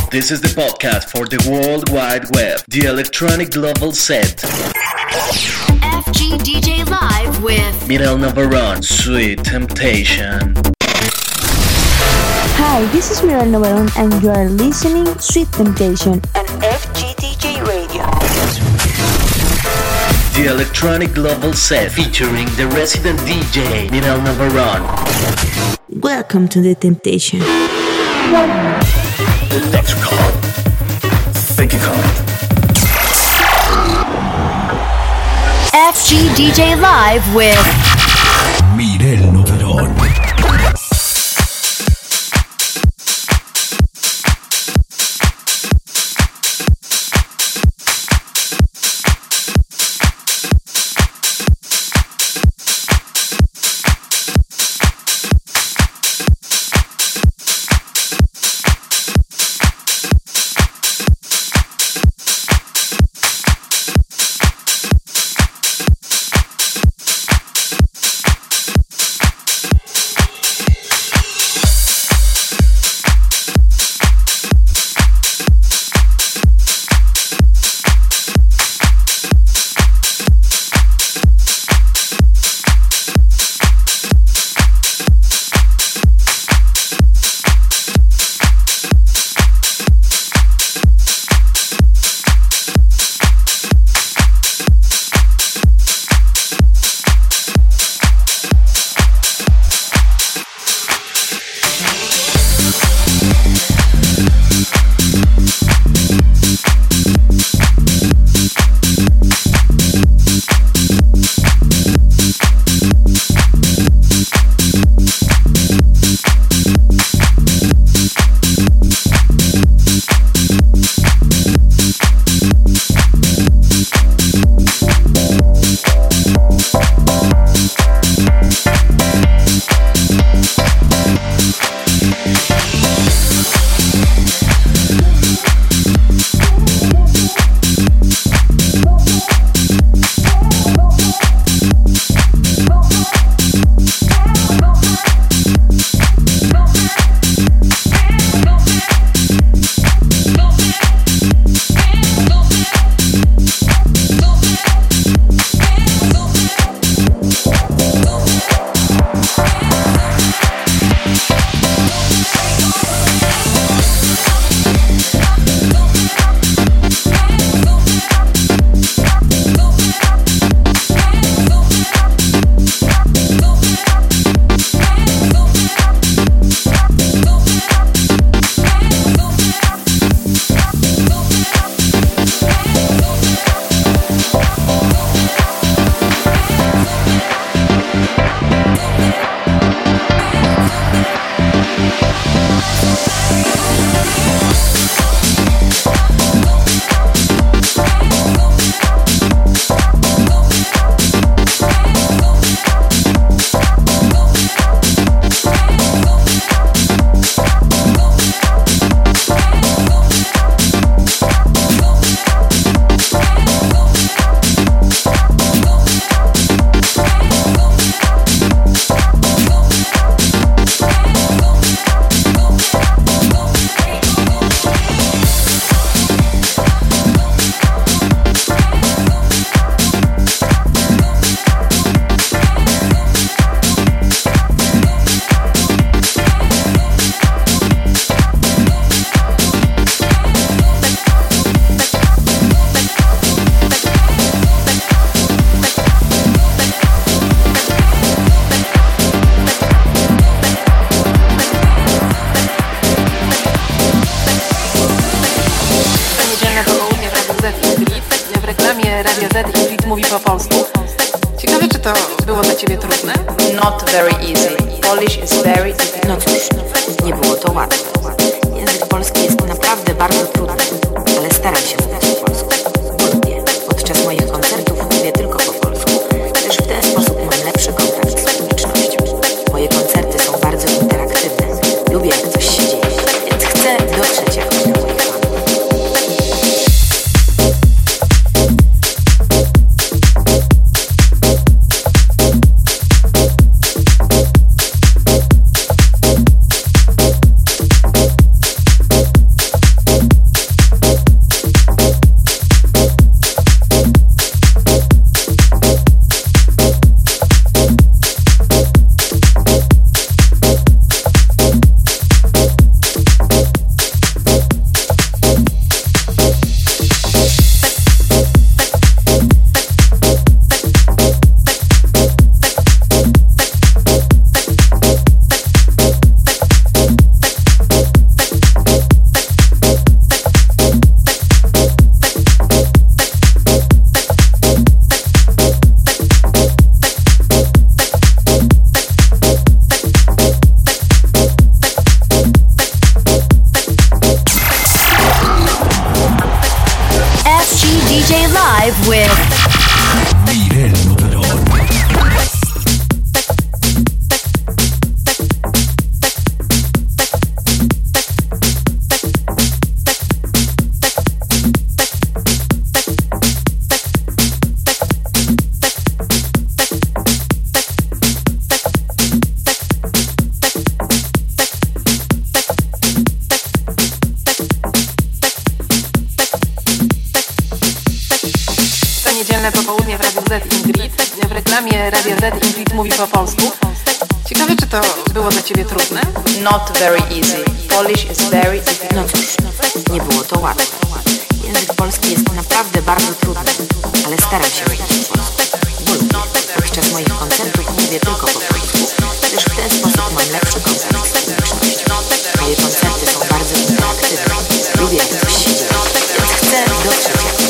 This is the podcast for the World Wide Web, the electronic global set. FG DJ Live with Mirel Navarone, Sweet Temptation. Hi, this is Mirel Navarone and you are listening Sweet Temptation on FG DJ Radio. The electronic global set featuring the resident DJ Mirel Navarone. Welcome to the Temptation. Electrical. Thank you, Colin. FG DJ Live with Mirel Navarone. Mówi po polsku. Ciekawe, czy to było dla Ciebie trudne? Not very easy. Polish is very difficult. No cóż, nie było to łatwe. Język polski jest naprawdę bardzo trudny, ale staram się mówić po polsku. Lubię. Podczas moich koncertów mówię tylko po polsku. Też w ten sposób mam lepszy kontakt z publicznością. Moje koncerty są bardzo interaktywne. Lubię, jak coś się dzieje, więc chcę dotrzeć jakoś do moich fanów. DJ Live with Mirel Noverón. Niedzielne popołudnie w Radiu Z Ingrid. W reklamie Radio Z Ingrid mówi po polsku. Ciekawe, czy to było dla Ciebie trudne? Not very easy. Polish is very difficult. No cóż, nie było to łatwe. Język polski jest naprawdę bardzo trudny, ale staram się mówić po polsku. Bo lubię. Podczas moich koncertów mówię tylko po polsku, gdyż w ten sposób mam lepszy kontakt z publicznością. Moje koncerty są bardzo interaktywne. Lubię, jak coś się dzieje, więc chcę dotrzeć jak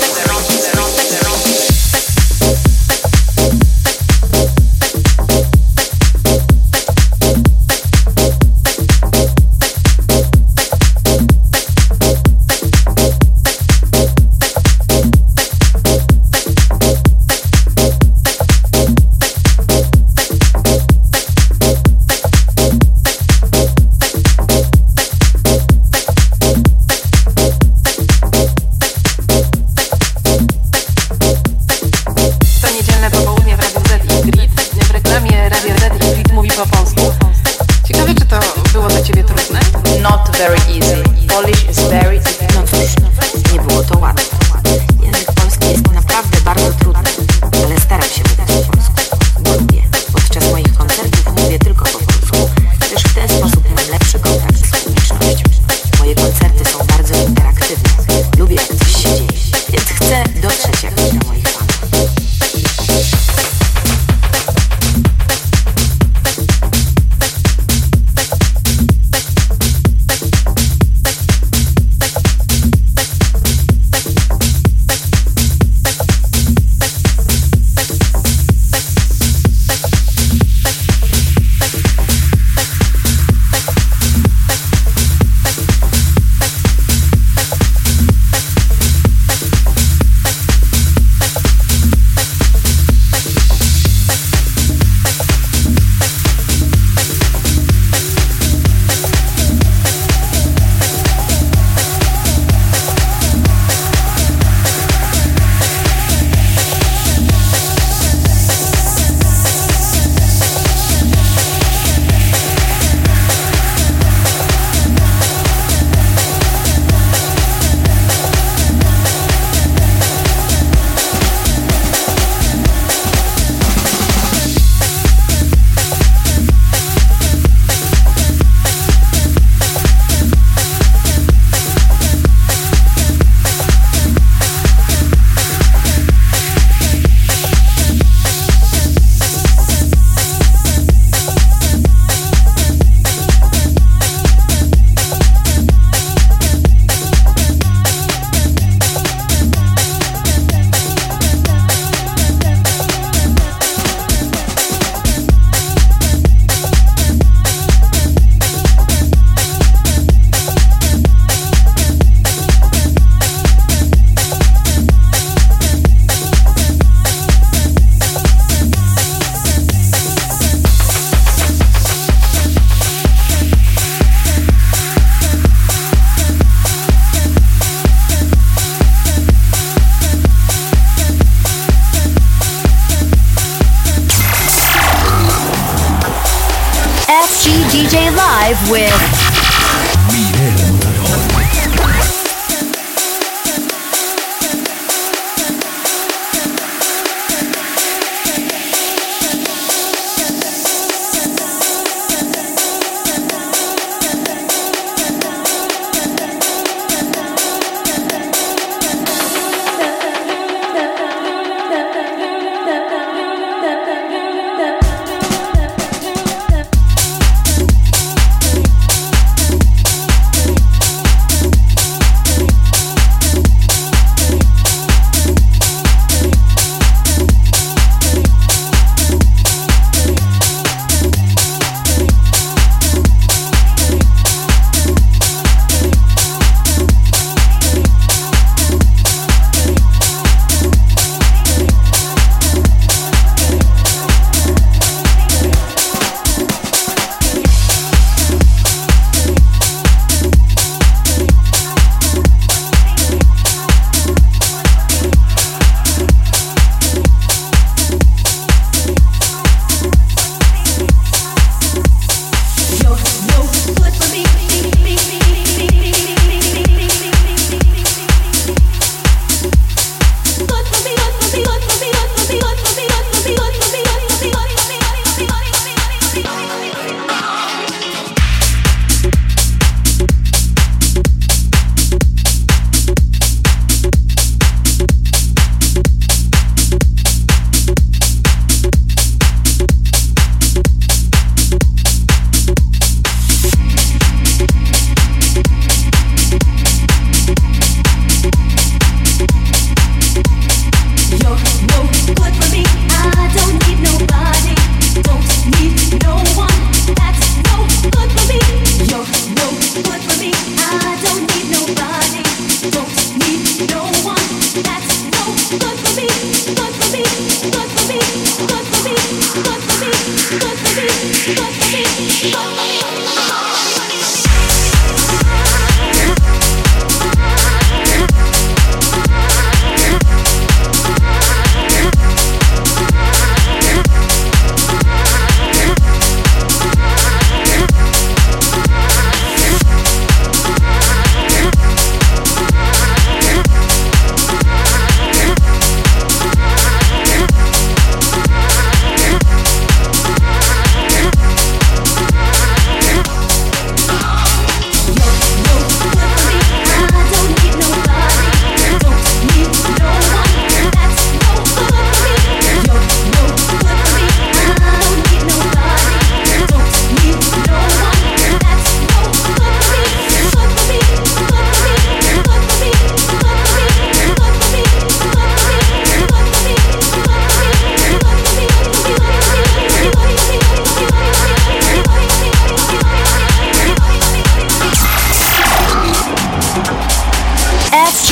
DJ Live with Mirel Noverón.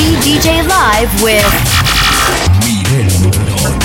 Energy DJ Live with Miguel Motorón.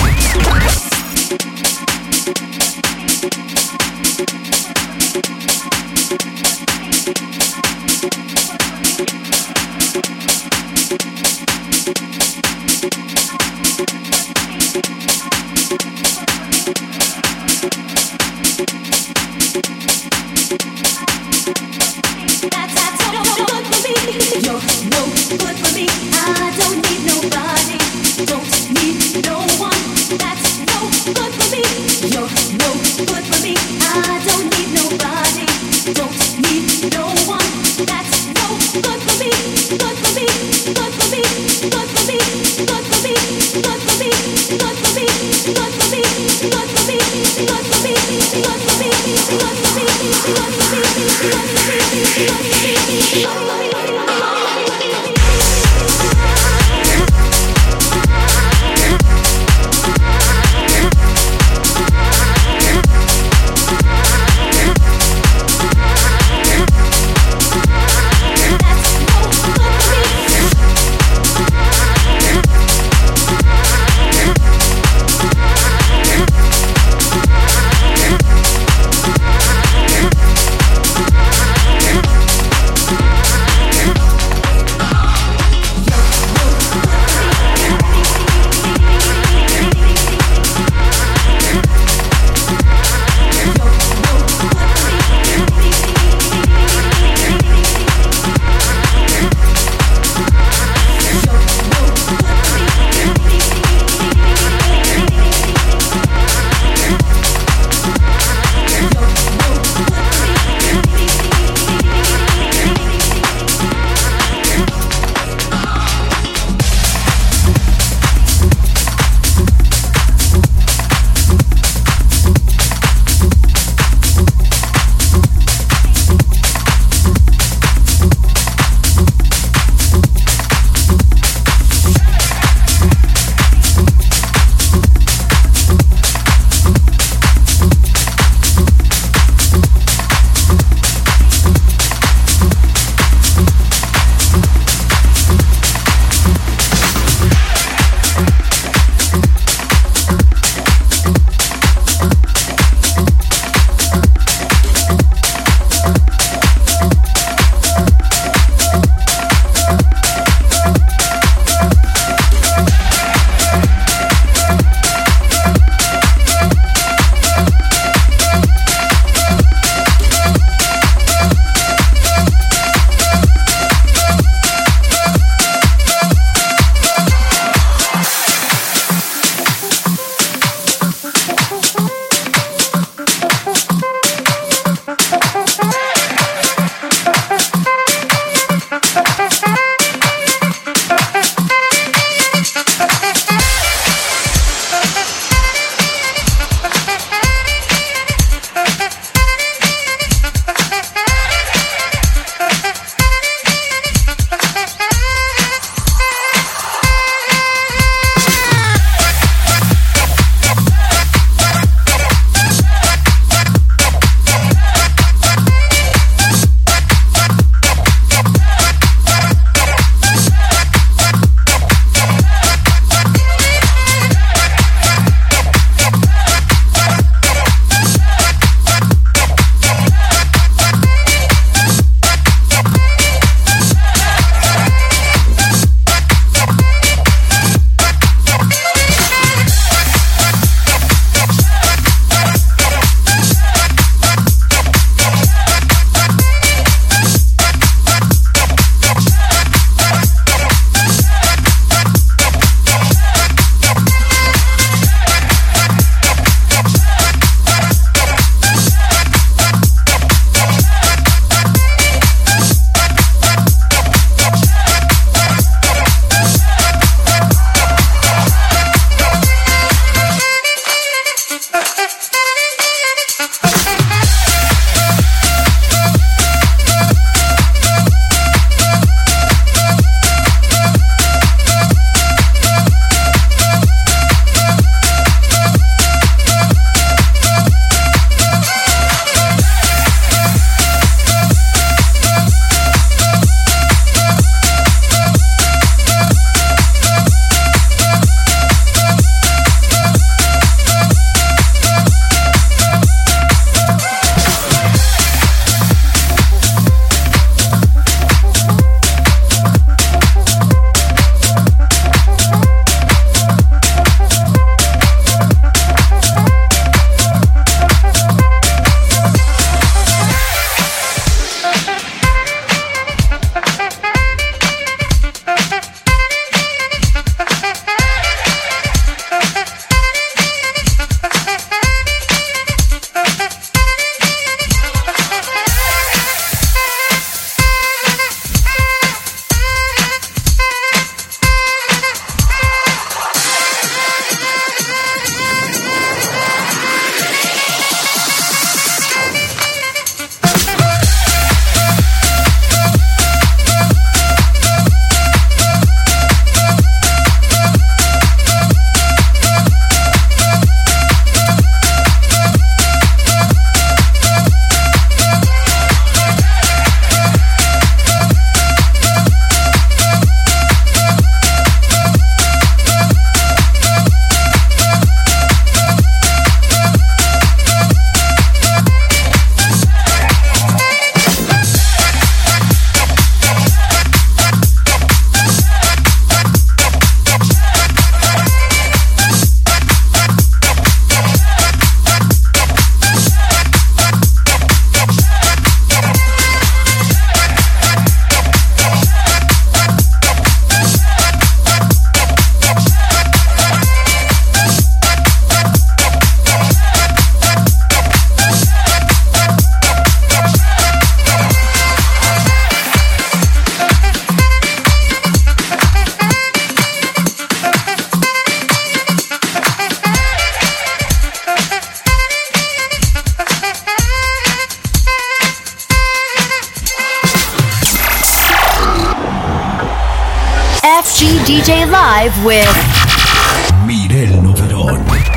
FG DJ Live with Mirel Noverón.